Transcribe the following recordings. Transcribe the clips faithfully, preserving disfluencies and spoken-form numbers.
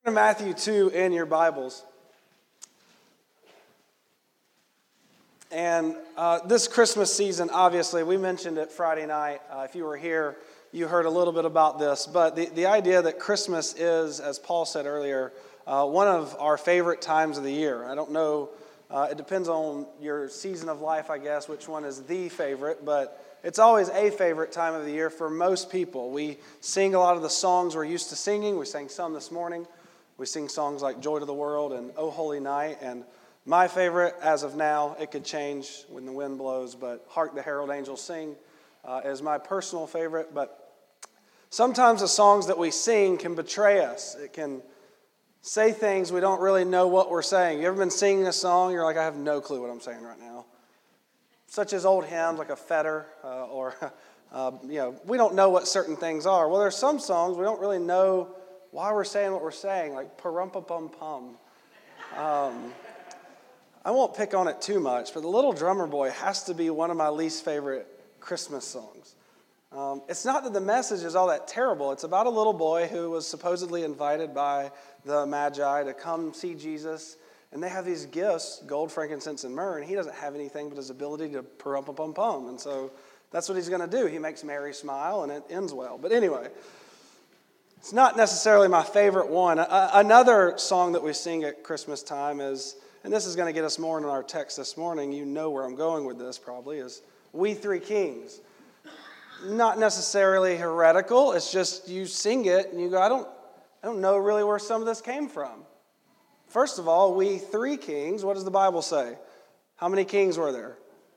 Matthew two in your Bibles. And uh, this Christmas season, obviously, we mentioned it Friday night. Uh, if you were here, you heard a little bit about this. But the, the idea that Christmas is, as Paul said earlier, uh, one of our favorite times of the year. I don't know, uh, it depends on your season of life, I guess, which one is the favorite. But it's always a favorite time of the year for most people. We sing a lot of the songs we're used to singing. We sang some this morning. We sing songs like Joy to the World and Oh Holy Night. And my favorite, as of now, it could change when the wind blows, but Hark the Herald Angels Sing uh, is my personal favorite. But sometimes the songs that we sing can betray us. It can say things we don't really know what we're saying. You ever been singing a song, you're like, I have no clue what I'm saying right now. Such as old hymns like a Fetter uh, or, uh, you know, we don't know what certain things are. Well, there's some songs we don't really know why we're saying what we're saying, like pa-rum-pa-pum-pum. Um, I won't pick on it too much, but The Little Drummer Boy has to be one of my least favorite Christmas songs. Um, it's not that the message is all that terrible. It's about a little boy who was supposedly invited by the Magi to come see Jesus, and they have these gifts, gold, frankincense, and myrrh, and he doesn't have anything but his ability to pa-rum-pa-pum-pum, and so that's what he's going to do. He makes Mary smile, and it ends well. But anyway, it's not necessarily my favorite one. Uh, another song that we sing at Christmas time is, and this is going to get us more into our text this morning, you know where I'm going with this probably, is We Three Kings. Not necessarily heretical, it's just you sing it and you go, I don't, I don't know really where some of this came from. First of all, we three kings, what does the Bible say? How many kings were there?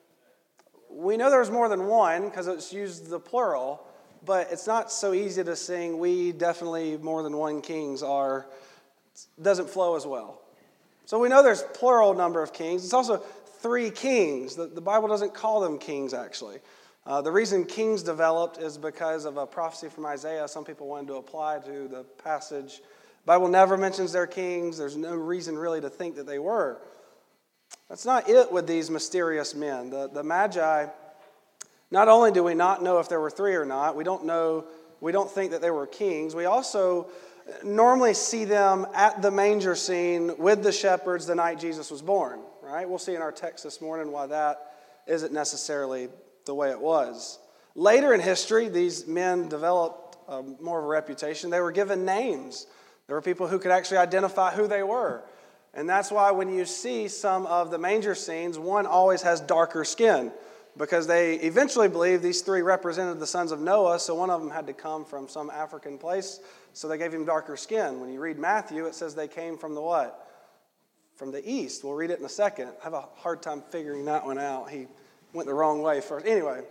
We know there's more than one because it's used the plural, but it's not so easy to sing, we definitely more than one kings are, doesn't flow as well. So we know there's plural number of kings. It's also three kings. The, the Bible doesn't call them kings, actually. Uh, the reason kings developed is because of a prophecy from Isaiah. Some people wanted to apply to the passage. The Bible never mentions their kings. There's no reason really to think that they were. That's not it with these mysterious men. The, the Magi, not only do we not know if there were three or not, we don't know, we don't think that they were kings. We also normally see them at the manger scene with the shepherds the night Jesus was born, right? We'll see in our text this morning why that isn't necessarily the way it was. Later in history, these men developed um, more of a reputation. They were given names. There were people who could actually identify who they were. And that's why when you see some of the manger scenes, one always has darker skin, because they eventually believed these three represented the sons of Noah, so one of them had to come from some African place, so they gave him darker skin. When you read Matthew, it says they came from the what? From the east. We'll read it in a second. I have a hard time figuring that one out. He went the wrong way first. Anyway,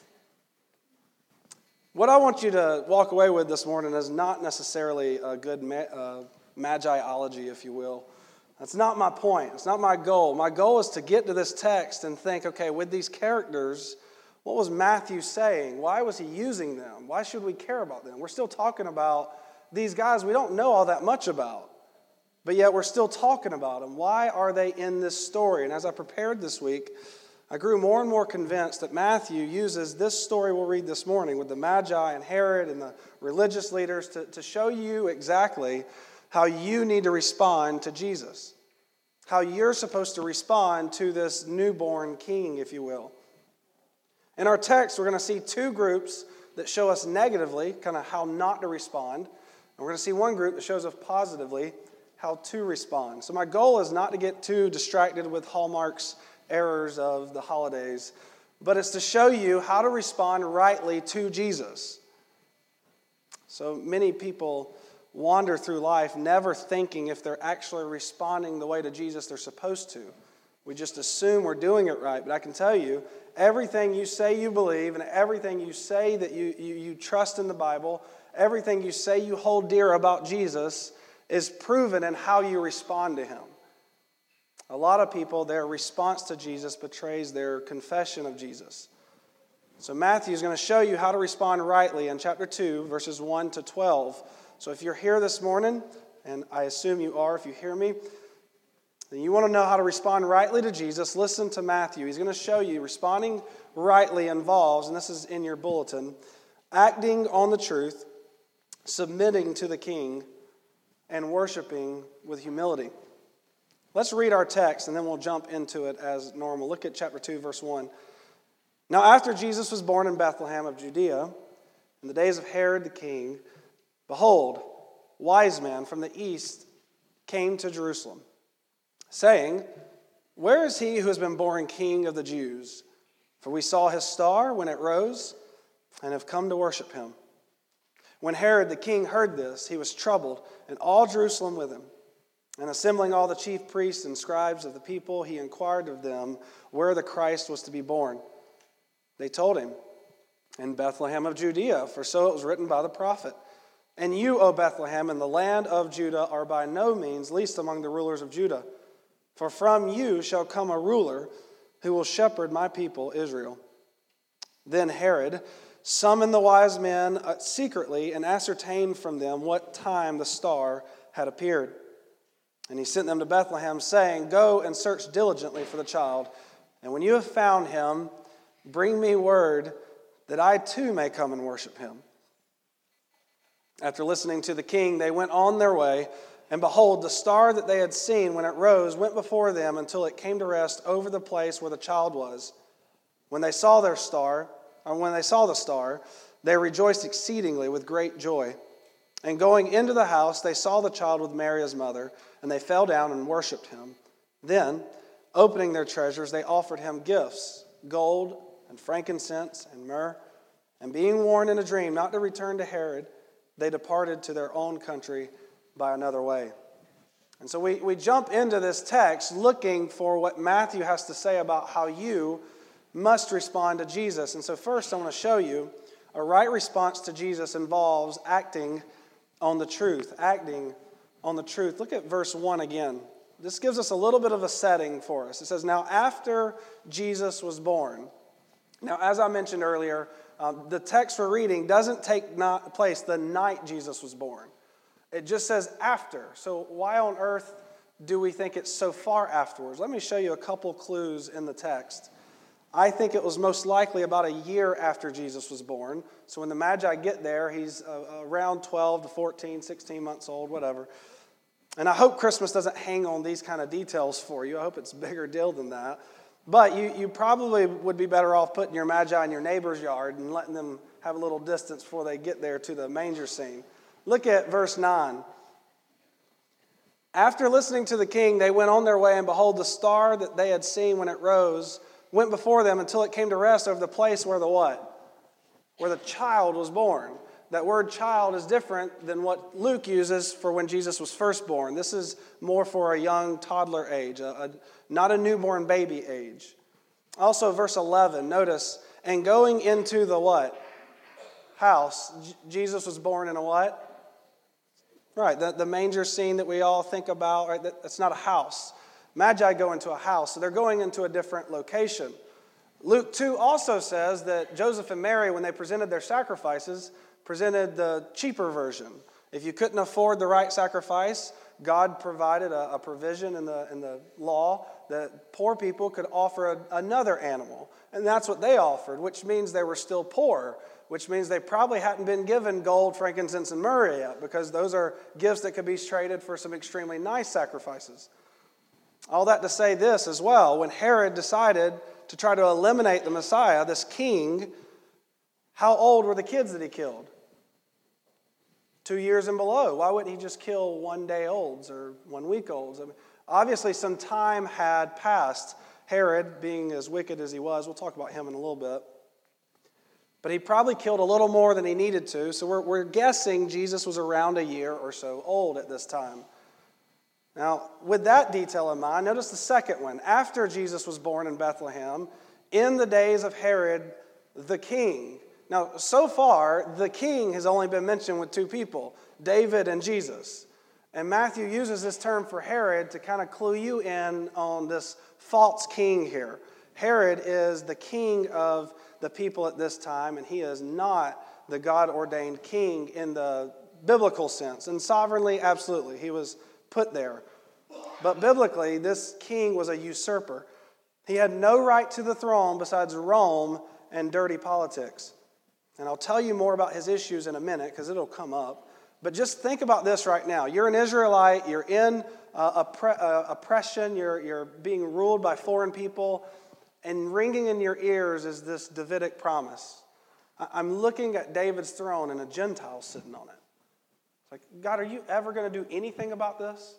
what I want you to walk away with this morning is not necessarily a good ma- uh, Magiology, if you will. That's not my point. It's not my goal. My goal is to get to this text and think, okay, with these characters, what was Matthew saying? Why was he using them? Why should we care about them? We're still talking about these guys we don't know all that much about, but yet we're still talking about them. Why are they in this story? And as I prepared this week, I grew more and more convinced that Matthew uses this story we'll read this morning with the Magi and Herod and the religious leaders to, to show you exactly how you need to respond to Jesus, how you're supposed to respond to this newborn king, if you will. In our text, we're going to see two groups that show us negatively kind of how not to respond, and we're going to see one group that shows us positively how to respond. So my goal is not to get too distracted with Hallmark's errors of the holidays, but it's to show you how to respond rightly to Jesus. So many people wander through life never thinking if they're actually responding the way to Jesus they're supposed to. We just assume we're doing it right, but I can tell you, everything you say you believe and everything you say that you, you, you trust in the Bible, everything you say you hold dear about Jesus is proven in how you respond to him. A lot of people, their response to Jesus betrays their confession of Jesus. So Matthew is going to show you how to respond rightly in chapter two, verses one to twelve. So if you're here this morning, and I assume you are if you hear me, then you want to know how to respond rightly to Jesus, listen to Matthew. He's going to show you responding rightly involves, and this is in your bulletin, acting on the truth, submitting to the king, and worshiping with humility. Let's read our text, and then we'll jump into it as normal. Look at chapter two, verse one. Now after Jesus was born in Bethlehem of Judea, in the days of Herod the king, behold, wise men from the east came to Jerusalem, saying, Where is he who has been born King of the Jews? For we saw his star when it rose, and have come to worship him. When Herod the king heard this, he was troubled, and all Jerusalem with him. And assembling all the chief priests and scribes of the people, he inquired of them where the Christ was to be born. They told him, In Bethlehem of Judea, for so it was written by the prophet. And you, O Bethlehem, in the land of Judah, are by no means least among the rulers of Judah. For from you shall come a ruler who will shepherd my people Israel. Then Herod summoned the wise men secretly and ascertained from them what time the star had appeared. And he sent them to Bethlehem, saying, Go and search diligently for the child, and when you have found him, bring me word that I too may come and worship him. After listening to the king, they went on their way, and behold, the star that they had seen when it rose went before them until it came to rest over the place where the child was. When they saw their star, or when they saw the star, they rejoiced exceedingly with great joy. And going into the house, they saw the child with Mary his mother, and they fell down and worshipped him. Then, opening their treasures, they offered him gifts, gold and frankincense and myrrh. And being warned in a dream not to return to Herod, they departed to their own country by another way. And so we, we jump into this text looking for what Matthew has to say about how you must respond to Jesus. And so first I want to show you a right response to Jesus involves acting on the truth, acting on the truth. Look at verse one again. This gives us a little bit of a setting for us. It says, Now after Jesus was born. Now, as I mentioned earlier, um, the text we're reading doesn't take not place the night Jesus was born. It just says after. So why on earth do we think it's so far afterwards? Let me show you a couple clues in the text. I think it was most likely about a year after Jesus was born. So when the Magi get there, he's uh, around twelve to fourteen, sixteen months old, whatever. And I hope Christmas doesn't hang on these kind of details for you. I hope it's a bigger deal than that. But you, you probably would be better off putting your Magi in your neighbor's yard and letting them have a little distance before they get there to the manger scene. Look at verse nine. After listening to the king, they went on their way, and behold, the star that they had seen when it rose went before them until it came to rest over the place where the what? Where the child was born. That word child is different than what Luke uses for when Jesus was first born. This is more for a young toddler age, a, a, not a newborn baby age. Also, verse eleven, notice, and going into the what? House. J- Jesus was born in a what? Right, the, the manger scene that we all think about, right? That, that's not a house. Magi go into a house, so they're going into a different location. Luke two also says that Joseph and Mary, when they presented their sacrifices, presented the cheaper version. If you couldn't afford the right sacrifice, God provided a, a provision in the, in the law that poor people could offer a, another animal. And that's what they offered, which means they were still poor, which means they probably hadn't been given gold, frankincense, and myrrh yet, because those are gifts that could be traded for some extremely nice sacrifices. All that to say this as well, when Herod decided to try to eliminate the Messiah, this king, how old were the kids that he killed? Two years and below. Why wouldn't he just kill one day olds or one week olds? I mean, obviously, some time had passed. Herod, being as wicked as he was, we'll talk about him in a little bit. But he probably killed a little more than he needed to. So we're, we're guessing Jesus was around a year or so old at this time. Now, with that detail in mind, notice the second one. After Jesus was born in Bethlehem, in the days of Herod the king. Now, so far, the king has only been mentioned with two people, David and Jesus. And Matthew uses this term for Herod to kind of clue you in on this false king here. Herod is the king of the people at this time, and he is not the God-ordained king in the biblical sense. And sovereignly, absolutely, he was put there. But biblically, this king was a usurper. He had no right to the throne besides Rome and dirty politics. And I'll tell you more about his issues in a minute because it'll come up. But just think about this right now. You're an Israelite. You're in uh, oppre- uh, oppression. You're, you're being ruled by foreign people. And ringing in your ears is this Davidic promise. I'm looking at David's throne and a Gentile sitting on it. It's like, God, are you ever going to do anything about this?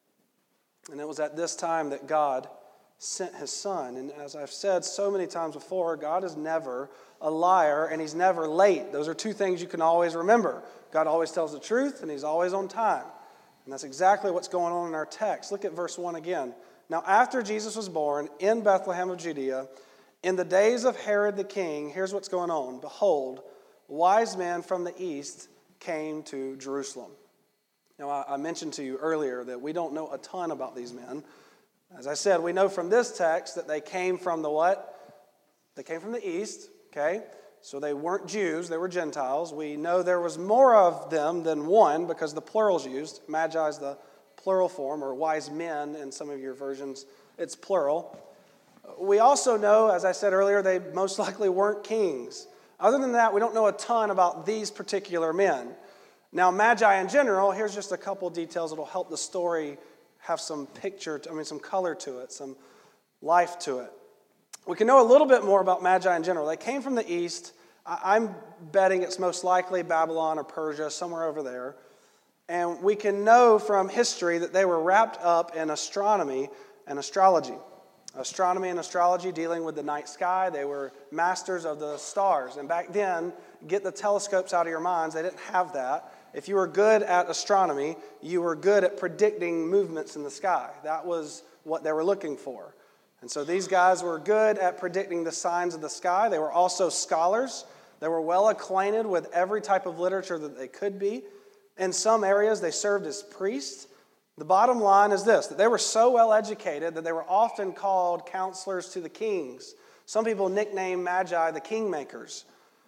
And it was at this time that God sent his son. And as I've said so many times before, God is never a liar and he's never late. Those are two things you can always remember. God always tells the truth and he's always on time. And that's exactly what's going on in our text. Look at verse one again. Now, after Jesus was born in Bethlehem of Judea, in the days of Herod the king, here's what's going on. Behold, wise men from the east came to Jerusalem. Now, I mentioned to you earlier that we don't know a ton about these men. As I said, we know from this text that they came from the what? They came from the east, okay? So they weren't Jews, they were Gentiles. We know there was more of them than one because the plural's used. Magi is the plural form, or wise men in some of your versions, it's plural. We also know, as I said earlier, they most likely weren't kings. Other than that, we don't know a ton about these particular men. Now, Magi in general, here's just a couple details that will help the story have some picture, I mean, some color to it, some life to it. We can know a little bit more about Magi in general. They came from the east. I'm betting it's most likely Babylon or Persia, somewhere over there. And we can know from history that they were wrapped up in astronomy and astrology. Astronomy and astrology dealing with the night sky. They were masters of the stars. And back then, get the telescopes out of your minds, they didn't have that. If you were good at astronomy, you were good at predicting movements in the sky. That was what they were looking for. And so these guys were good at predicting the signs of the sky. They were also scholars. They were well acquainted with every type of literature that they could be. In some areas, they served as priests. The bottom line is this, that they were so well educated that they were often called counselors to the kings. Some people nicknamed Magi the kingmakers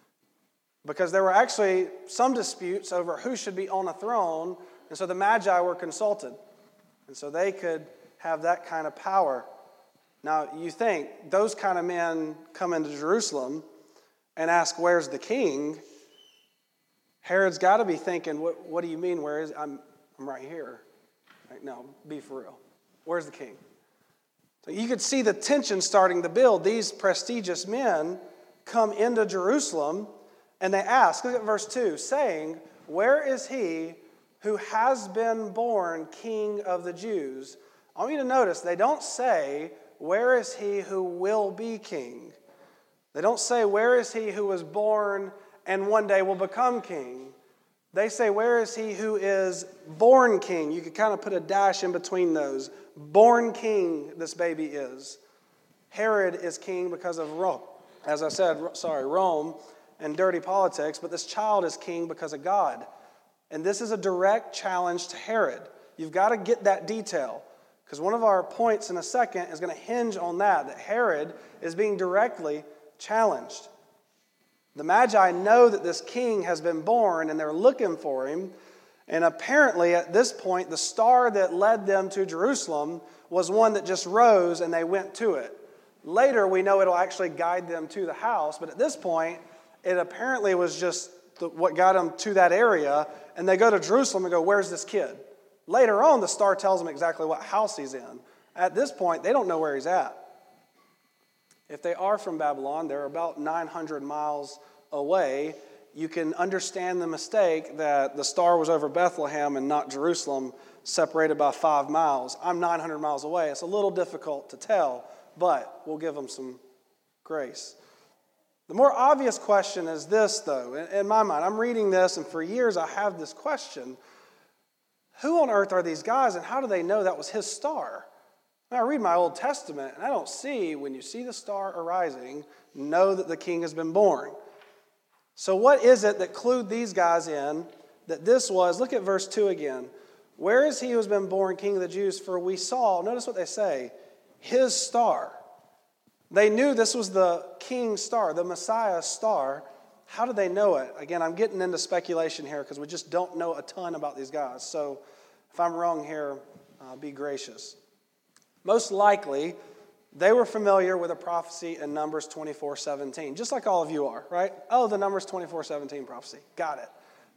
because there were actually some disputes over who should be on a throne, and so the Magi were consulted. And so they could have that kind of power. Now, you think those kind of men come into Jerusalem and ask, where's the king? Herod's got to be thinking, what, what do you mean, where is, I'm, I'm right here. Like, no, be for real. Where's the king? So you could see the tension starting to build. These prestigious men come into Jerusalem and they ask, look at verse two, saying, where is he who has been born king of the Jews? I want you to notice they don't say, where is he who will be king? They don't say, where is he who was born and one day will become king? They say, where is he who is born king? You could kind of put a dash in between those. Born king, this baby is. Herod is king because of Rome. As I said, sorry, Rome and dirty politics, but this child is king because of God. And this is a direct challenge to Herod. You've got to get that detail, because one of our points in a second is going to hinge on that, that Herod is being directly challenged. The Magi know that this king has been born and they're looking for him. And apparently at this point, the star that led them to Jerusalem was one that just rose and they went to it. Later, we know it'll actually guide them to the house. But at this point, it apparently was just the, what got them to that area. And they go to Jerusalem and go, where's this kid? Later on, the star tells them exactly what house he's in. At this point, they don't know where he's at. If they are from Babylon, they're about nine hundred miles away. You can understand the mistake that the star was over Bethlehem and not Jerusalem, separated by five miles. I'm nine hundred miles away. It's a little difficult to tell, but we'll give them some grace. The more obvious question is this, though. In my mind, I'm reading this, and for years I have this question. Who on earth are these guys, and how do they know that was his star? I read my Old Testament, and I don't see, when you see the star arising, know that the king has been born. So what is it that clued these guys in that this was, look at verse two again. Where is he who has been born king of the Jews? For we saw, notice what they say, his star. They knew this was the king's star, the Messiah's star. How did they know it? Again, I'm getting into speculation here because we just don't know a ton about these guys. So if I'm wrong here, uh, be gracious. Most likely, they were familiar with a prophecy in Numbers twenty-four seventeen, just like all of you are, right? Oh, the Numbers twenty-four seventeen prophecy. Got it.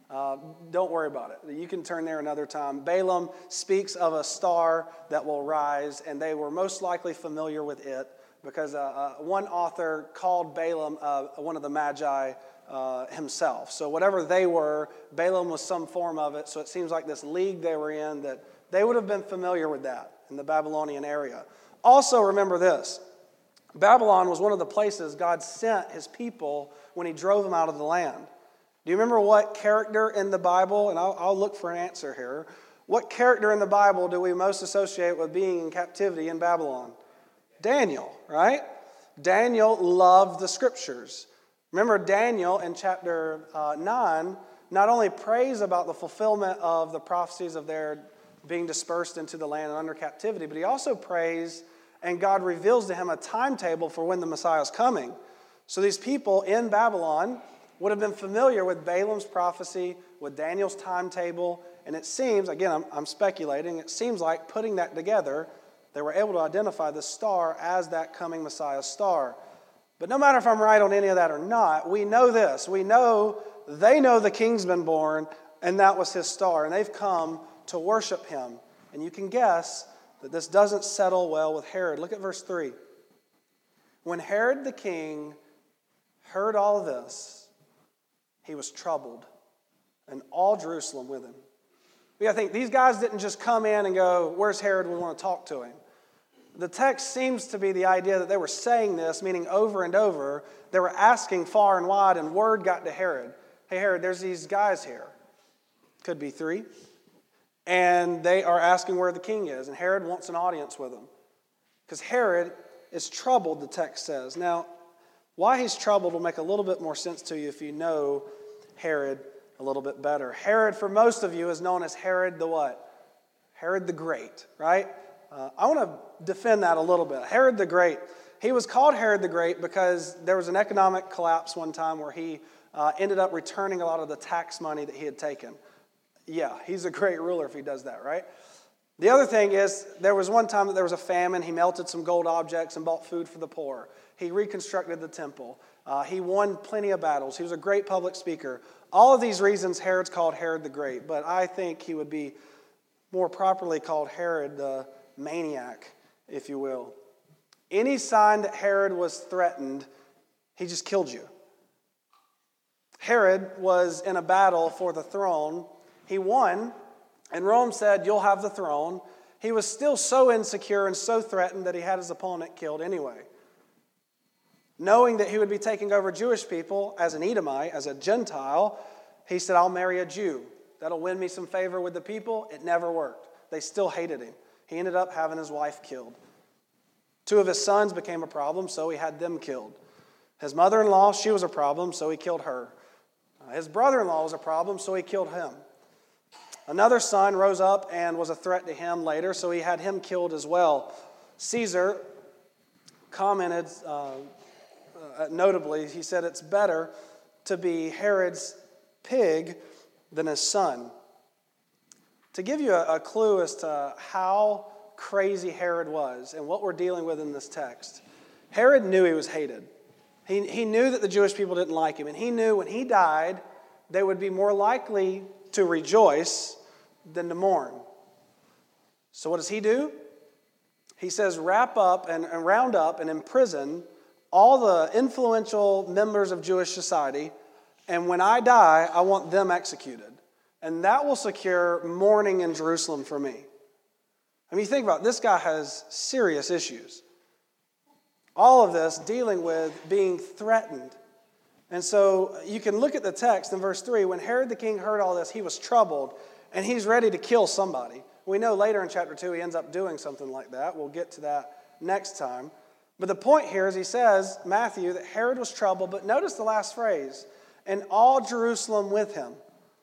Uh, don't worry about it. You can turn there another time. Balaam speaks of a star that will rise, and they were most likely familiar with it because uh, uh, one author called Balaam uh, one of the Magi uh, himself. So whatever they were, Balaam was some form of it. So it seems like this league they were in, that they would have been familiar with that in the Babylonian area. Also remember this. Babylon was one of the places God sent his people when he drove them out of the land. Do you remember what character in the Bible, and I'll, I'll look for an answer here, what character in the Bible do we most associate with being in captivity in Babylon? Daniel, right? Daniel loved the scriptures. Remember Daniel in chapter uh, nine not only prays about the fulfillment of the prophecies of their being dispersed into the land and under captivity, but he also prays and God reveals to him a timetable for when the Messiah is coming. So these people in Babylon would have been familiar with Balaam's prophecy, with Daniel's timetable, and it seems, again, I'm, I'm speculating, it seems like putting that together, they were able to identify the star as that coming Messiah star. But no matter if I'm right on any of that or not, we know this. We know they know the king's been born, and that was his star, and they've come to worship him. And you can guess that this doesn't settle well with Herod. Look at verse three. When Herod the king heard all of this, he was troubled, and all Jerusalem with him. We gotta think, these guys didn't just come in and go, where's Herod? We want to talk to him. The text seems to be the idea that they were saying this, meaning over and over. They were asking far and wide, and word got to Herod. Hey, Herod, there's these guys here. Could be three. And they are asking where the king is, and Herod wants an audience with them. Because Herod is troubled, the text says. Now, why he's troubled will make a little bit more sense to you if you know Herod a little bit better. Herod, for most of you, is known as Herod the what? Herod the Great, right? Uh, I want to defend that a little bit. Herod the Great. He was called Herod the Great because there was an economic collapse one time where he uh, ended up returning a lot of the tax money that he had taken. Yeah, he's a great ruler if he does that, right? The other thing is, there was one time that there was a famine. He melted some gold objects and bought food for the poor. He reconstructed the temple. Uh, he won plenty of battles. He was a great public speaker. All of these reasons, Herod's called Herod the Great, but I think he would be more properly called Herod the Maniac, if you will. Any sign that Herod was threatened, he just killed you. Herod was in a battle for the throne. He won, and Rome said, you'll have the throne. He was still so insecure and so threatened that he had his opponent killed anyway. Knowing that he would be taking over Jewish people as an Edomite, as a Gentile, he said, I'll marry a Jew. That'll win me some favor with the people. It never worked. They still hated him. He ended up having his wife killed. Two of his sons became a problem, so he had them killed. His mother-in-law, she was a problem, so he killed her. Uh, his brother-in-law was a problem, so he killed him. Another son rose up and was a threat to him later, so he had him killed as well. Caesar commented, uh, uh, notably, he said, it's better to be Herod's pig than his son. To give you a, a clue as to how crazy Herod was and what we're dealing with in this text, Herod knew he was hated. He, he knew that the Jewish people didn't like him, and he knew when he died, they would be more likely to rejoice than to mourn. So what does he do? He says, wrap up and, and round up and imprison all the influential members of Jewish society, and when I die, I want them executed. And that will secure mourning in Jerusalem for me. I mean, think about it. This guy has serious issues. All of this dealing with being threatened. And so you can look at the text in verse three. When Herod the king heard all this, he was troubled, and he's ready to kill somebody. We know later in chapter two he ends up doing something like that. We'll get to that next time. But the point here is he says, Matthew, that Herod was troubled, but notice the last phrase, and all Jerusalem with him.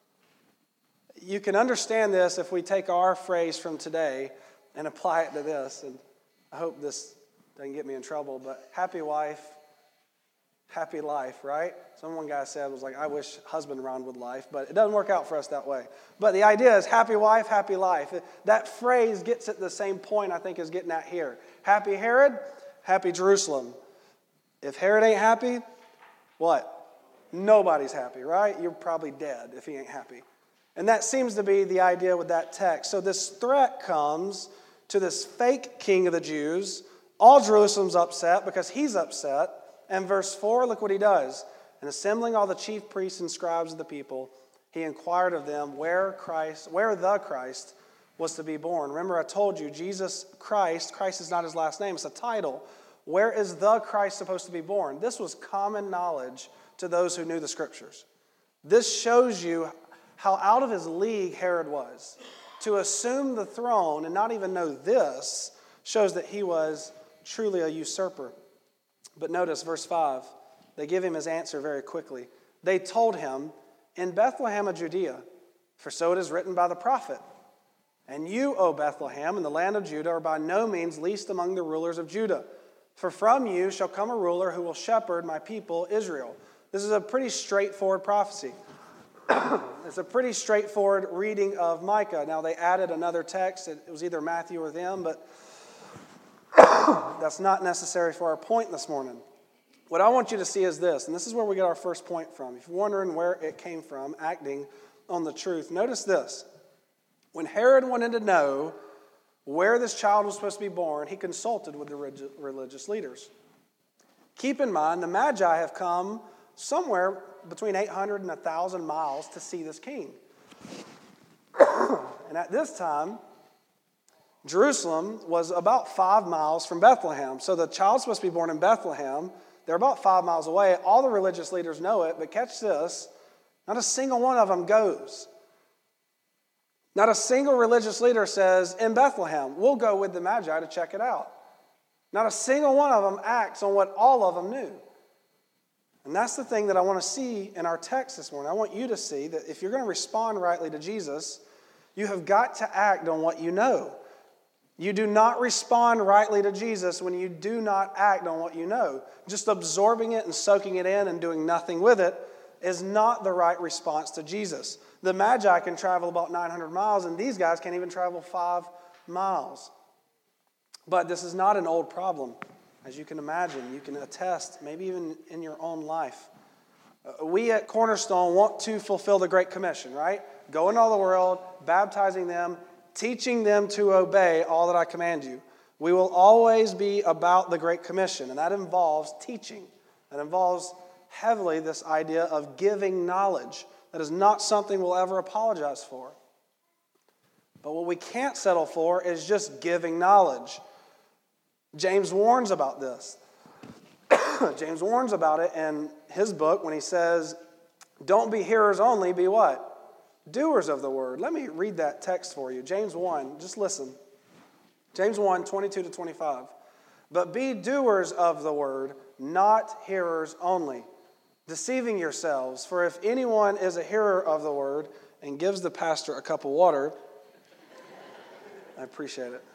You can understand this if we take our phrase from today and apply it to this. And I hope this doesn't get me in trouble, but happy wife, happy life, right? Some one guy said, was like, I wish husband rhymed with life, but it doesn't work out for us that way. But the idea is happy wife, happy life. That phrase gets at the same point I think is getting at here. Happy Herod, happy Jerusalem. If Herod ain't happy, what? Nobody's happy, right? You're probably dead if he ain't happy. And that seems to be the idea with that text. So this threat comes to this fake king of the Jews. All Jerusalem's upset because he's upset. And verse four, look what he does. And assembling all the chief priests and scribes of the people, he inquired of them where Christ, where the Christ was to be born. Remember, I told you, Jesus Christ, Christ is not his last name, it's a title. Where is the Christ supposed to be born? This was common knowledge to those who knew the scriptures. This shows you how out of his league Herod was. To assume the throne and not even know this shows that he was truly a usurper. But notice verse five. They give him his answer very quickly. They told him, in Bethlehem of Judea, for so it is written by the prophet, and you, O Bethlehem, in the land of Judah, are by no means least among the rulers of Judah. For from you shall come a ruler who will shepherd my people Israel. This is a pretty straightforward prophecy. It's a pretty straightforward reading of Micah. Now, they added another text. It was either Matthew or them, but that's not necessary for our point this morning. What I want you to see is this, and this is where we get our first point from. If you're wondering where it came from, acting on the truth, notice this. When Herod wanted to know where this child was supposed to be born, he consulted with the religious leaders. Keep in mind, the Magi have come somewhere between eight hundred and one thousand miles to see this king. And at this time, Jerusalem was about five miles from Bethlehem. So the child's supposed to be born in Bethlehem. They're about five miles away. All the religious leaders know it, but catch this. Not a single one of them goes. Not a single religious leader says, in Bethlehem, we'll go with the Magi to check it out. Not a single one of them acts on what all of them knew. And that's the thing that I want to see in our text this morning. I want you to see that if you're going to respond rightly to Jesus, you have got to act on what you know. You do not respond rightly to Jesus when you do not act on what you know. Just absorbing it and soaking it in and doing nothing with it is not the right response to Jesus. The Magi can travel about nine hundred miles, and these guys can't even travel five miles. But this is not an old problem. As you can imagine, you can attest, maybe even in your own life. Uh, we at Cornerstone want to fulfill the Great Commission, right? Go into all the world, baptizing them, teaching them to obey all that I command you. We will always be about the Great Commission, and that involves teaching. That involves heavily this idea of giving knowledge. That is not something we'll ever apologize for. But what we can't settle for is just giving knowledge. James warns about this. James warns about it in his book when he says, don't be hearers only, be what? Doers of the word. Let me read that text for you. James one, just listen. James one, twenty-two to twenty-five. But be doers of the word, not hearers only, deceiving yourselves. For if anyone is a hearer of the word and gives the pastor a cup of water, I appreciate it.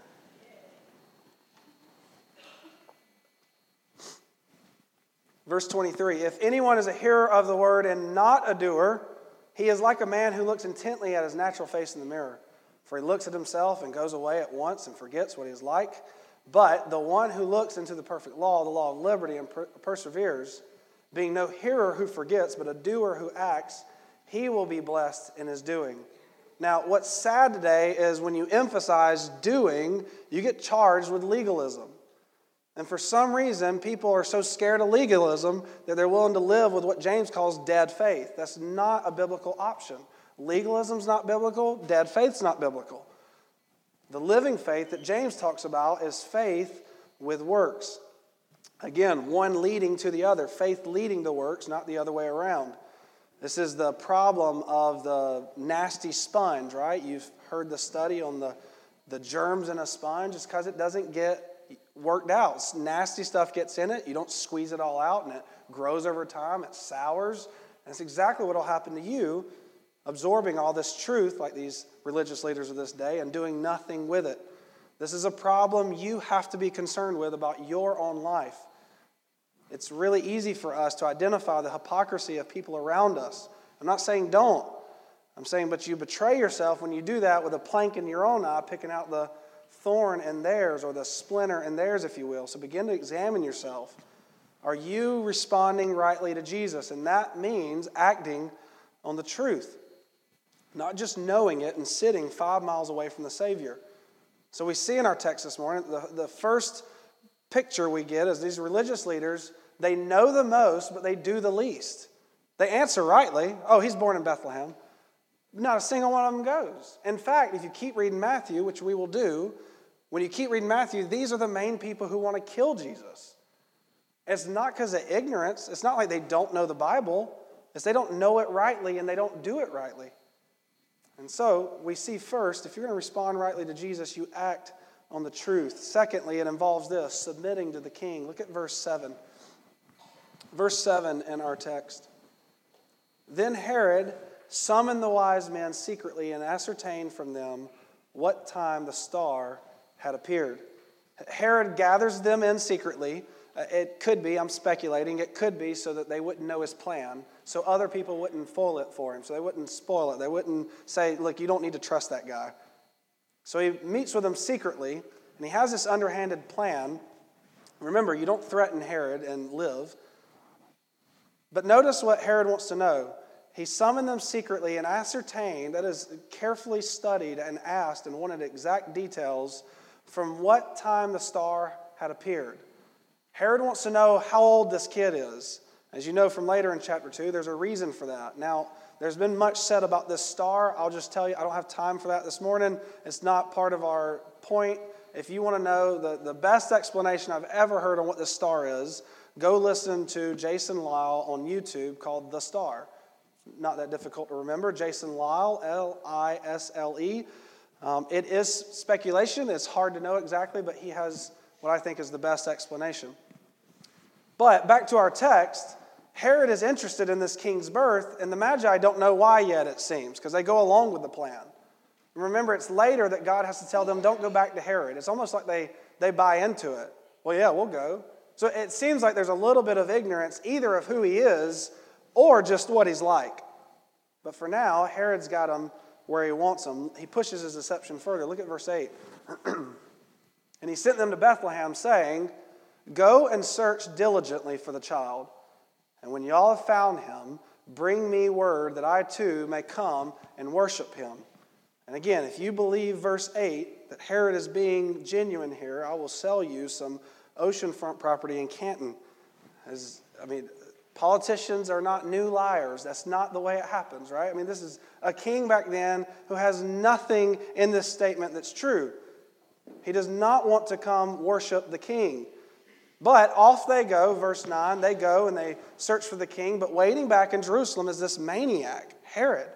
Verse twenty-three, if anyone is a hearer of the word and not a doer, he is like a man who looks intently at his natural face in the mirror. For he looks at himself and goes away at once and forgets what he is like. But the one who looks into the perfect law, the law of liberty, and per- perseveres, being no hearer who forgets, but a doer who acts, he will be blessed in his doing. Now, what's sad today is when you emphasize doing, you get charged with legalism. And for some reason, people are so scared of legalism that they're willing to live with what James calls dead faith. That's not a biblical option. Legalism's not biblical. Dead faith's not biblical. The living faith that James talks about is faith with works. Again, one leading to the other. Faith leading the works, not the other way around. This is the problem of the nasty sponge, right? You've heard the study on the, the germs in a sponge. It's because it doesn't get worked out. Nasty stuff gets in it. You don't squeeze it all out, and it grows over time. It sours. And it's exactly what will happen to you, absorbing all this truth like these religious leaders of this day and doing nothing with it. This is a problem you have to be concerned with about your own life. It's really easy for us to identify the hypocrisy of people around us. I'm not saying don't. I'm saying, but you betray yourself when you do that with a plank in your own eye, picking out the thorn in theirs, or the splinter in theirs, if you will. So begin to examine yourself. Are you responding rightly to Jesus? And that means acting on the truth, not just knowing it and sitting five miles away from the Savior. So we see in our text this morning, the, the first picture we get is these religious leaders, they know the most, but they do the least. They answer rightly, oh, he's born in Bethlehem. Not a single one of them goes. In fact, if you keep reading Matthew, which we will do, when you keep reading Matthew, these are the main people who want to kill Jesus. It's not because of ignorance. It's not like they don't know the Bible. It's they don't know it rightly and they don't do it rightly. And so we see first, if you're going to respond rightly to Jesus, you act on the truth. Secondly, it involves this, submitting to the king. Look at verse seven. Verse seven in our text. Then Herod summoned the wise men secretly and ascertained from them what time the star had appeared. Herod gathers them in secretly. It could be, I'm speculating, it could be so that they wouldn't know his plan, so other people wouldn't foil it for him, so they wouldn't spoil it. They wouldn't say, look, you don't need to trust that guy. So he meets with them secretly, and he has this underhanded plan. Remember, you don't threaten Herod and live. But notice what Herod wants to know. He summoned them secretly and ascertained, that is, carefully studied and asked and wanted exact details from what time the star had appeared. Herod wants to know how old this kid is. As you know from later in chapter two, there's a reason for that. Now, there's been much said about this star. I'll just tell you, I don't have time for that this morning. It's not part of our point. If you want to know the, the best explanation I've ever heard on what this star is, go listen to Jason Lyle on YouTube called The Star. Not that difficult to remember. Jason Lyle, L I S L E. Um, it is speculation. It's hard to know exactly, but he has what I think is the best explanation. But back to our text, Herod is interested in this king's birth, and the Magi don't know why yet, it seems, because they go along with the plan. And remember, it's later that God has to tell them, don't go back to Herod. It's almost like they, they buy into it. Well, yeah, we'll go. So it seems like there's a little bit of ignorance, either of who he is or just what he's like. But for now, Herod's got him where he wants him. He pushes his deception further. Look at verse eight. And he sent them to Bethlehem, saying, go and search diligently for the child, and when y'all have found him, bring me word that I too may come and worship him. And again, if you believe verse eight, that Herod is being genuine here, I will sell you some oceanfront property in Canton. As, I mean, politicians are not new liars. That's not the way it happens, right? I mean, this is a king back then who has nothing in this statement that's true. He does not want to come worship the king. But off they go, verse nine, they go and they search for the king, but waiting back in Jerusalem is this maniac, Herod.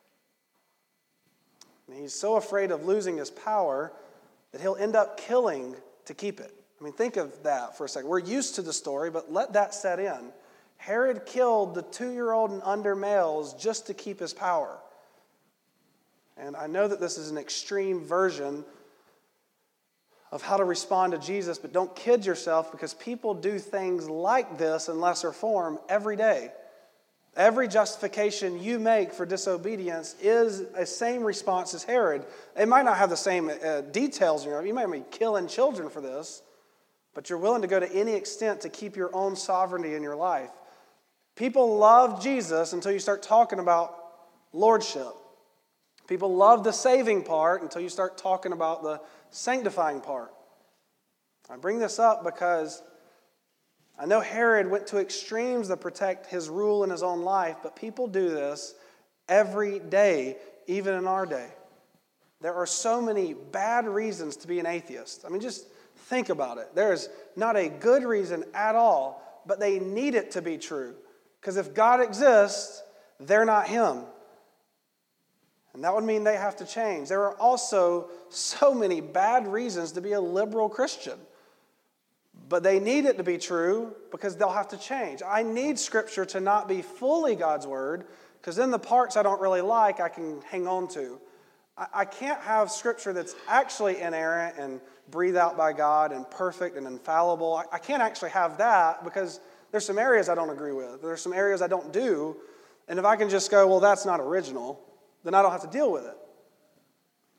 And he's so afraid of losing his power that he'll end up killing to keep it. I mean, think of that for a second. We're used to the story, but let that set in. Herod killed the two-year-old and under males just to keep his power. And I know that this is an extreme version of how to respond to Jesus, but don't kid yourself, because people do things like this in lesser form every day. Every justification you make for disobedience is a same response as Herod. It might not have the same uh, details. You know, you might be killing children for this, but you're willing to go to any extent to keep your own sovereignty in your life. People love Jesus until you start talking about lordship. People love the saving part until you start talking about the sanctifying part. I bring this up because I know Herod went to extremes to protect his rule in his own life, but people do this every day, even in our day. There are so many bad reasons to be an atheist. I mean, just think about it. There is not a good reason at all, but they need it to be true. Because if God exists, they're not him. And that would mean they have to change. There are also so many bad reasons to be a liberal Christian. But they need it to be true because they'll have to change. I need Scripture to not be fully God's Word, because then the parts I don't really like, I can hang on to. I, I can't have Scripture that's actually inerrant and breathed out by God and perfect and infallible. I, I can't actually have that because there's some areas I don't agree with. There's some areas I don't do. And if I can just go, well, that's not original, then I don't have to deal with it.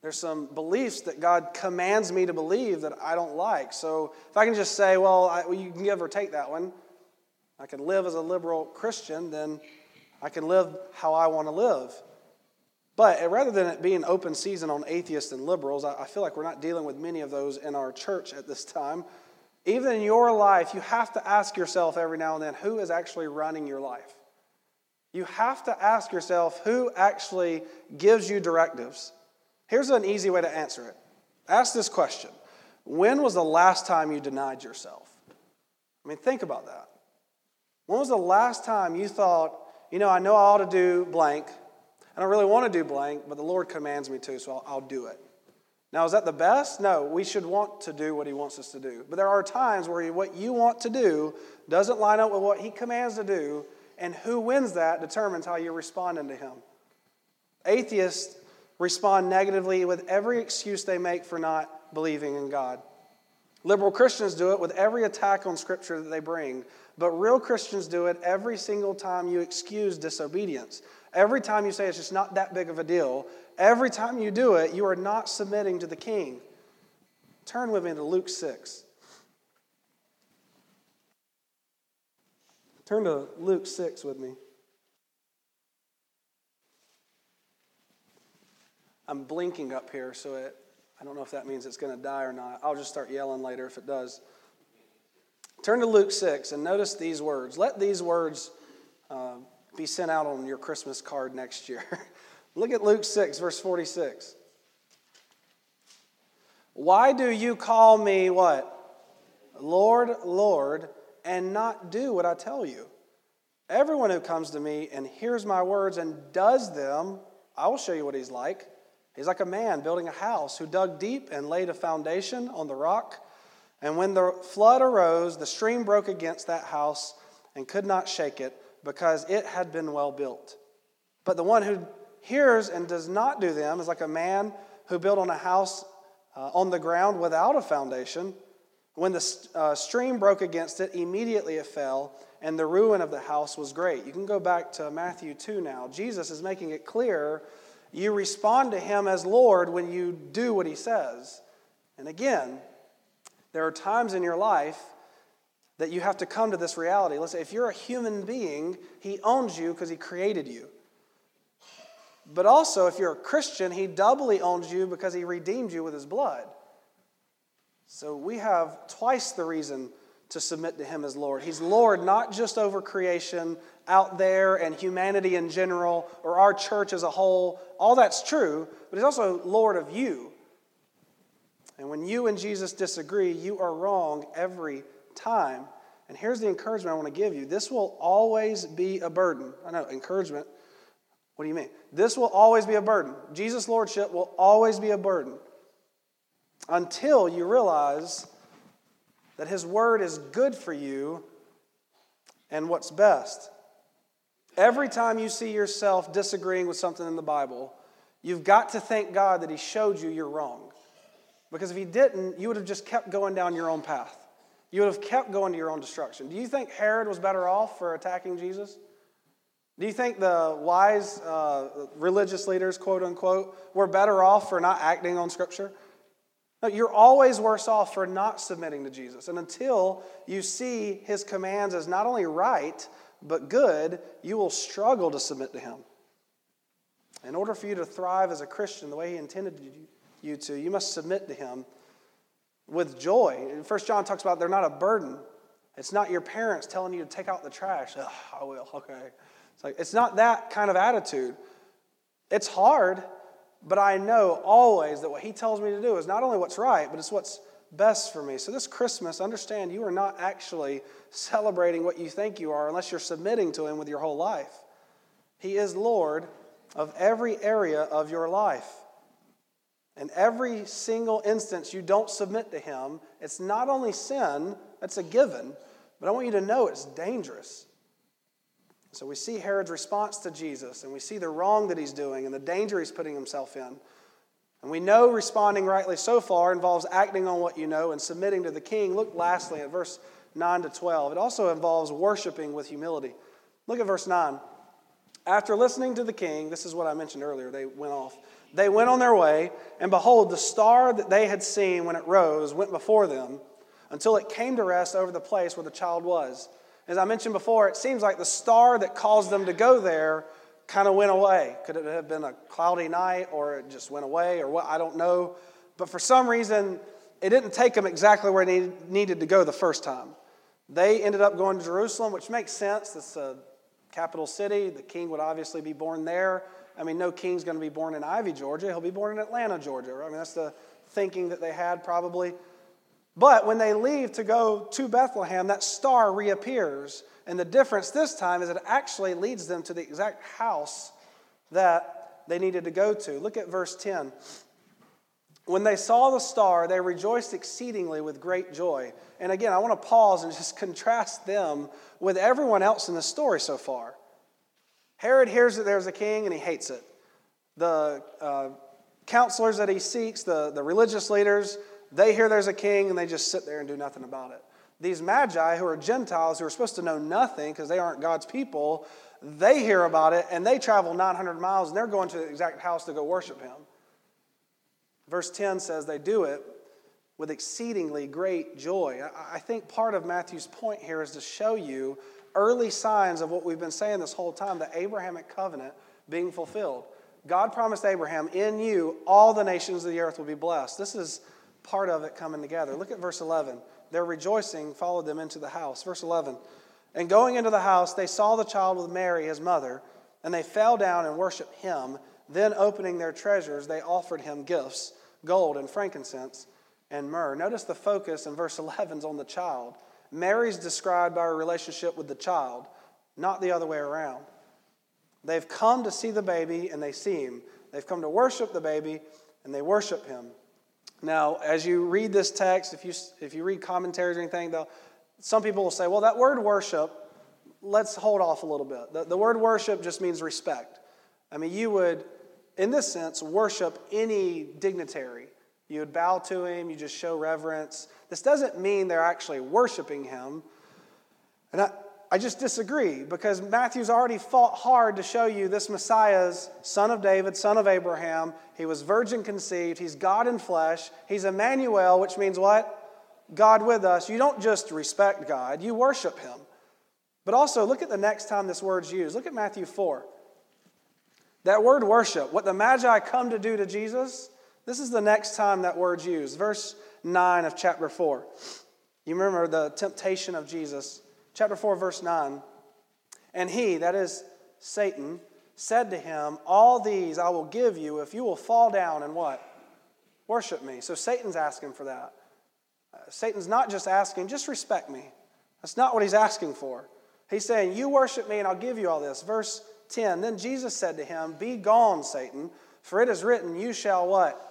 There's some beliefs that God commands me to believe that I don't like. So if I can just say, well, I, well, you can give or take that one. I can live as a liberal Christian, then I can live how I want to live. But rather than it being open season on atheists and liberals, I, I feel like we're not dealing with many of those in our church at this time. Even in your life, you have to ask yourself every now and then, who is actually running your life? You have to ask yourself who actually gives you directives. Here's an easy way to answer it. Ask this question. When was the last time you denied yourself? I mean, think about that. When was the last time you thought, you know, I know I ought to do blank. I don't really want to do blank, but the Lord commands me to, so I'll, I'll do it. Now, is that the best? No, we should want to do what he wants us to do. But there are times where what you want to do doesn't line up with what he commands to do, and who wins that determines how you're responding to him. Atheists respond negatively with every excuse they make for not believing in God. Liberal Christians do it with every attack on Scripture that they bring. But real Christians do it every single time you excuse disobedience. Every time you say it's just not that big of a deal. Every time you do it, you are not submitting to the King. Turn with me to Luke six. Turn to Luke six with me. I'm blinking up here, so it, I don't know if that means it's going to die or not. I'll just start yelling later if it does. Turn to Luke six and notice these words. Let these words uh, be sent out on your Christmas card next year. Look at Luke six, verse forty-six. Why do you call me what? Lord, Lord, and not do what I tell you? Everyone who comes to me and hears my words and does them, I will show you what he's like. He's like a man building a house who dug deep and laid a foundation on the rock. And when the flood arose, the stream broke against that house and could not shake it because it had been well built. But the one who hears and does not do them is like a man who built on a house uh, on the ground without a foundation. When the uh, stream broke against it, immediately it fell, and the ruin of the house was great. You can go back to Matthew two now. Jesus is making it clear you respond to him as Lord when you do what he says. And again, there are times in your life that you have to come to this reality. Let's say if you're a human being, he owns you because he created you. But also, if you're a Christian, he doubly owns you because he redeemed you with his blood. So we have twice the reason to submit to him as Lord. He's Lord not just over creation out there and humanity in general or our church as a whole. All that's true, but he's also Lord of you. And when you and Jesus disagree, you are wrong every time. And here's the encouragement I want to give you. This will always be a burden. I know, encouragement. What do you mean? This will always be a burden. Jesus' lordship will always be a burden until you realize that his word is good for you and what's best. Every time you see yourself disagreeing with something in the Bible, you've got to thank God that he showed you you're wrong. Because if he didn't, you would have just kept going down your own path. You would have kept going to your own destruction. Do you think Herod was better off for attacking Jesus? Do you think the wise uh, religious leaders, quote unquote, were better off for not acting on Scripture? No, you're always worse off for not submitting to Jesus. And until you see his commands as not only right, but good, you will struggle to submit to him. In order for you to thrive as a Christian the way he intended you to, you must submit to him with joy. First John talks about they're not a burden. It's not your parents telling you to take out the trash. Ugh, I will, okay. It's like it's not that kind of attitude. It's hard, but I know always that what he tells me to do is not only what's right, but it's what's best for me. So this Christmas, understand you are not actually celebrating what you think you are unless you're submitting to him with your whole life. He is Lord of every area of your life. In every single instance you don't submit to him, it's not only sin, that's a given, but I want you to know it's dangerous. So we see Herod's response to Jesus, and we see the wrong that he's doing and the danger he's putting himself in. And we know responding rightly so far involves acting on what you know and submitting to the king. Look lastly at verse nine to twelve. It also involves worshiping with humility. Look at verse nine. After listening to the king, this is what I mentioned earlier, they went off. They went on their way, and behold, the star that they had seen when it rose went before them until it came to rest over the place where the child was. As I mentioned before, it seems like the star that caused them to go there kind of went away. Could it have been a cloudy night, or it just went away, or what? I don't know. But for some reason, it didn't take them exactly where they needed to go the first time. They ended up going to Jerusalem, which makes sense. It's a capital city. The king would obviously be born there. I mean, no king's going to be born in Ivy, Georgia. He'll be born in Atlanta, Georgia. I mean, that's the thinking that they had probably. But when they leave to go to Bethlehem, that star reappears. And the difference this time is it actually leads them to the exact house that they needed to go to. Look at verse ten. When they saw the star, they rejoiced exceedingly with great joy. And again, I want to pause and just contrast them with everyone else in the story so far. Herod hears that there's a king and he hates it. The uh, counselors that he seeks, the, the religious leaders, they hear there's a king and they just sit there and do nothing about it. These magi, who are Gentiles, who are supposed to know nothing because they aren't God's people, they hear about it and they travel nine hundred miles and they're going to the exact house to go worship him. Verse ten says they do it with exceedingly great joy. I think part of Matthew's point here is to show you early signs of what we've been saying this whole time, the Abrahamic covenant being fulfilled. God promised Abraham, in you all the nations of the earth will be blessed. This is part of it coming together. Look at verse eleven. Their rejoicing followed them into the house. Verse eleven. And going into the house, they saw the child with Mary, his mother, and they fell down and worshiped him. Then opening their treasures, they offered him gifts, gold and frankincense and myrrh. Notice the focus in verse eleven is on the child. Mary's described by her relationship with the child, not the other way around. They've come to see the baby and they see him. They've come to worship the baby and they worship him. Now, as you read this text, if you if you read commentaries or anything, though, some people will say, well, that word worship, let's hold off a little bit. The, the word worship just means respect. I mean, you would, in this sense, worship any dignitary. You would bow to him, you just show reverence. This doesn't mean they're actually worshiping him. And I, I just disagree, because Matthew's already fought hard to show you this Messiah's son of David, son of Abraham. He was virgin conceived. He's God in flesh. He's Emmanuel, which means what? God with us. You don't just respect God, you worship him. But also, look at the next time this word's used. Look at Matthew four. That word worship, what the Magi come to do to Jesus, this is the next time that word's used. Verse nine of chapter four. You remember the temptation of Jesus. Chapter four, verse nine. And he, that is Satan, said to him, all these I will give you if you will fall down and what? Worship me. So Satan's asking for that. Uh, Satan's not just asking, just respect me. That's not what he's asking for. He's saying, you worship me and I'll give you all this. Verse ten, then Jesus said to him, be gone, Satan, for it is written, you shall what?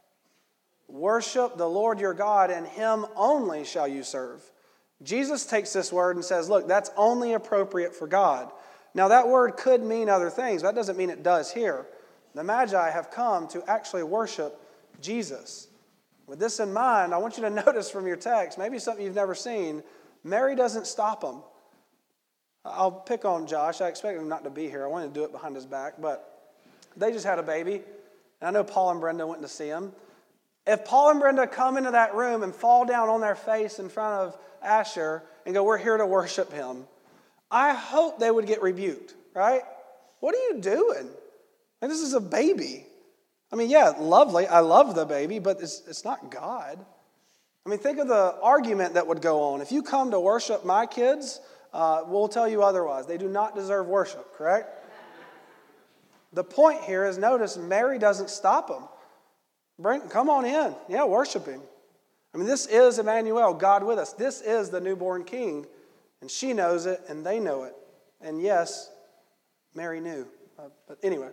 Worship the Lord your God, and him only shall you serve. Jesus takes this word and says, look, that's only appropriate for God. Now that word could mean other things. That doesn't mean it does here. The Magi have come to actually worship Jesus. With this in mind, I want you to notice from your text, maybe something you've never seen, Mary doesn't stop them. I'll pick on Josh. I expect him not to be here. I wanted to do it behind his back, but they just had a baby. And I know Paul and Brenda went to see him. If Paul and Brenda come into that room and fall down on their face in front of Asher and go, we're here to worship him, I hope they would get rebuked, right? What are you doing? Like, this is a baby. I mean, yeah, lovely. I love the baby, but it's, it's not God. I mean, think of the argument that would go on. If you come to worship my kids, uh, we'll tell you otherwise. They do not deserve worship, correct? The point here is, notice, Mary doesn't stop them. Bring, come on in. Yeah, worship him. I mean, this is Emmanuel, God with us. This is the newborn king. And she knows it, and they know it. And yes, Mary knew. Uh, but anyway.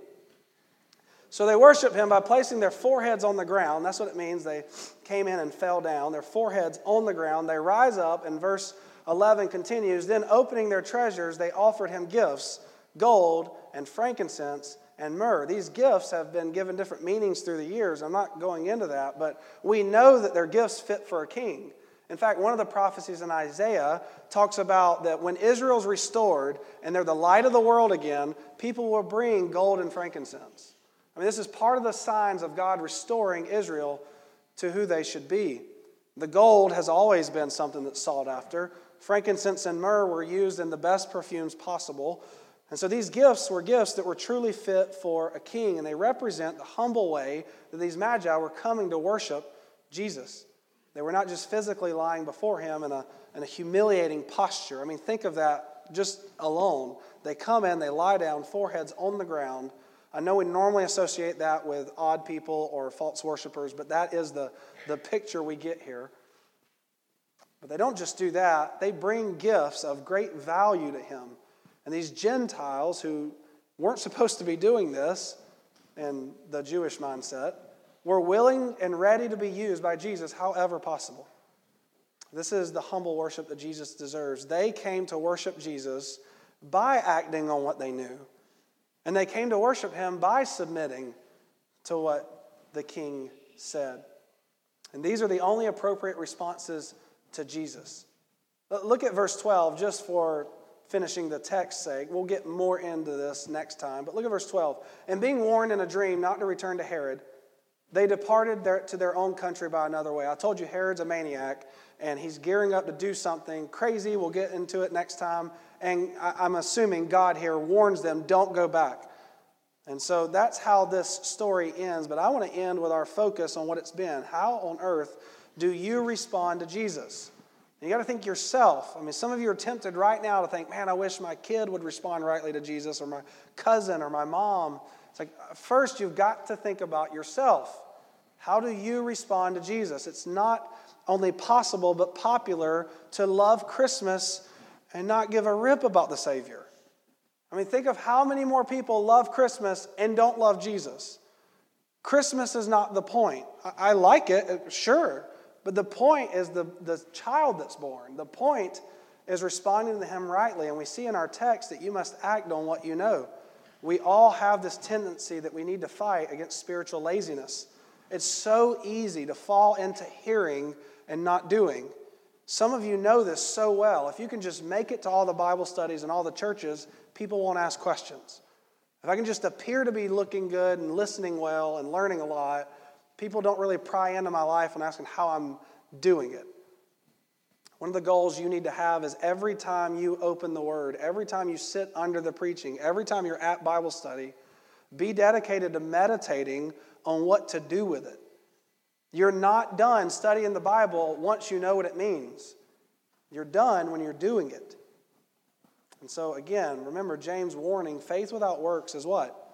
So they worship him by placing their foreheads on the ground. That's what it means. They came in and fell down. Their foreheads on the ground. They rise up, and verse eleven continues. Then opening their treasures, they offered him gifts, gold and frankincense and myrrh. These gifts have been given different meanings through the years. I'm not going into that, but we know that they're gifts fit for a king. In fact, one of the prophecies in Isaiah talks about that when Israel's restored and they're the light of the world again, people will bring gold and frankincense. I mean, this is part of the signs of God restoring Israel to who they should be. The gold has always been something that's sought after. Frankincense and myrrh were used in the best perfumes possible. And so these gifts were gifts that were truly fit for a king, and they represent the humble way that these magi were coming to worship Jesus. They were not just physically lying before him in a, in a humiliating posture. I mean, think of that just alone. They come in, they lie down, foreheads on the ground. I know we normally associate that with odd people or false worshipers, but that is the, the picture we get here. But they don't just do that. They bring gifts of great value to him. And these Gentiles who weren't supposed to be doing this in the Jewish mindset were willing and ready to be used by Jesus however possible. This is the humble worship that Jesus deserves. They came to worship Jesus by acting on what they knew. And they came to worship him by submitting to what the king said. And these are the only appropriate responses to Jesus. Look at verse twelve, just for finishing the text's sake. We'll get more into this next time. But look at verse twelve. And being warned in a dream not to return to Herod, they departed their, to their own country by another way. I told you Herod's a maniac, and he's gearing up to do something crazy. We'll get into it next time. And I, I'm assuming God here warns them, don't go back. And so that's how this story ends. But I want to end with our focus on what it's been. How on earth do you respond to Jesus? You got to think yourself. I mean, some of you are tempted right now to think, man, I wish my kid would respond rightly to Jesus, or my cousin or my mom. It's like, first you've got to think about yourself. How do you respond to Jesus? It's not only possible but popular to love Christmas and not give a rip about the Savior. I mean, think of how many more people love Christmas and don't love Jesus. Christmas is not the point. I, I like it, sure. But the point is the, the child that's born. The point is responding to him rightly. And we see in our text that you must act on what you know. We all have this tendency that we need to fight against spiritual laziness. It's so easy to fall into hearing and not doing. Some of you know this so well. If you can just make it to all the Bible studies and all the churches, people won't ask questions. If I can just appear to be looking good and listening well and learning a lot, people don't really pry into my life and asking how I'm doing it. One of the goals you need to have is every time you open the Word, every time you sit under the preaching, every time you're at Bible study, be dedicated to meditating on what to do with it. You're not done studying the Bible once you know what it means. You're done when you're doing it. And so again, remember James' warning, faith without works is what?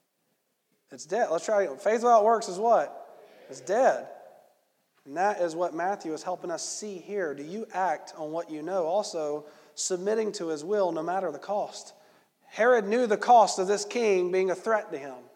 It's dead. Let's try it. Faith without works is what? It's dead. And that is what Matthew is helping us see here. Do you act on what you know? Also, submitting to his will no matter the cost. Herod knew the cost of this king being a threat to him.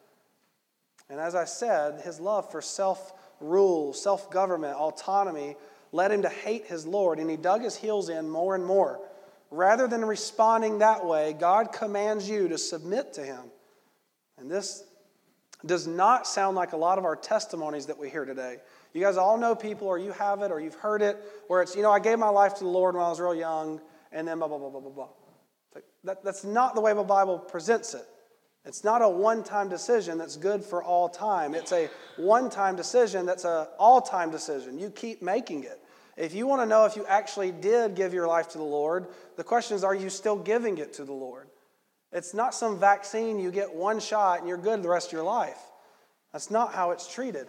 And as I said, his love for self-rule, self-government, autonomy led him to hate his Lord, and he dug his heels in more and more. Rather than responding that way, God commands you to submit to him. And this does not sound like a lot of our testimonies that we hear today. You guys all know people, or you have it, or you've heard it, where it's, you know, I gave my life to the Lord when I was real young, and then blah, blah, blah, blah, blah, blah. Like, that, that's not the way the Bible presents it. It's not a one-time decision that's good for all time. It's a one-time decision that's an all-time decision. You keep making it. If you want to know if you actually did give your life to the Lord, the question is, are you still giving it to the Lord? It's not some vaccine you get one shot and you're good the rest of your life. That's not how it's treated.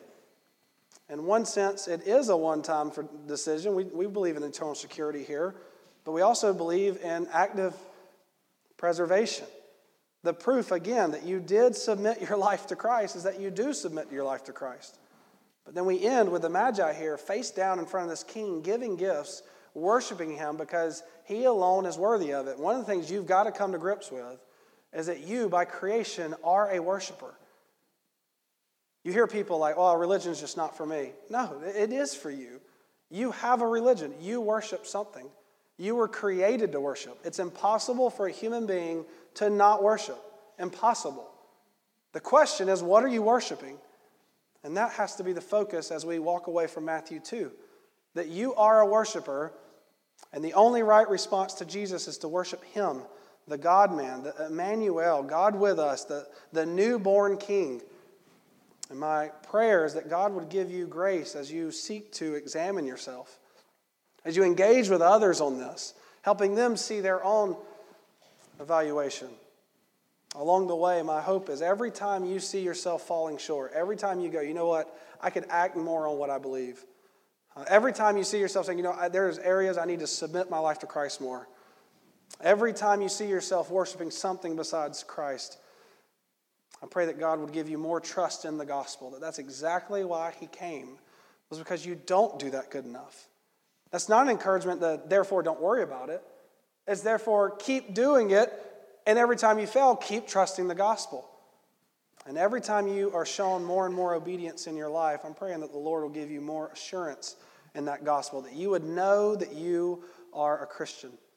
In one sense, it is a one-time decision. We, we believe in eternal security here, but we also believe in active preservation. The proof, again, that you did submit your life to Christ is that you do submit your life to Christ. But then we end with the Magi here, face down in front of this king, giving gifts, worshiping him because he alone is worthy of it. One of the things you've got to come to grips with is that you, by creation, are a worshiper. You hear people like, oh, religion's just not for me. No, it is for you. You have a religion. You worship something. You were created to worship. It's impossible for a human being to not worship. Impossible. The question is, what are you worshiping? And that has to be the focus as we walk away from Matthew two. That you are a worshiper, and the only right response to Jesus is to worship him, the God-man, the Emmanuel, God with us, the, the newborn king. And my prayer is that God would give you grace as you seek to examine yourself, as you engage with others on this, helping them see their own evaluation. Along the way, my hope is every time you see yourself falling short, every time you go, you know what, I could act more on what I believe. Uh, every time you see yourself saying, you know, I, there's areas I need to submit my life to Christ more. Every time you see yourself worshiping something besides Christ, I pray that God would give you more trust in the gospel, that that's exactly why he came, was because you don't do that good enough. That's not an encouragement that, therefore, don't worry about it. It's therefore, keep doing it, and every time you fail, keep trusting the gospel. And every time you are shown more and more obedience in your life, I'm praying that the Lord will give you more assurance in that gospel, that you would know that you are a Christian.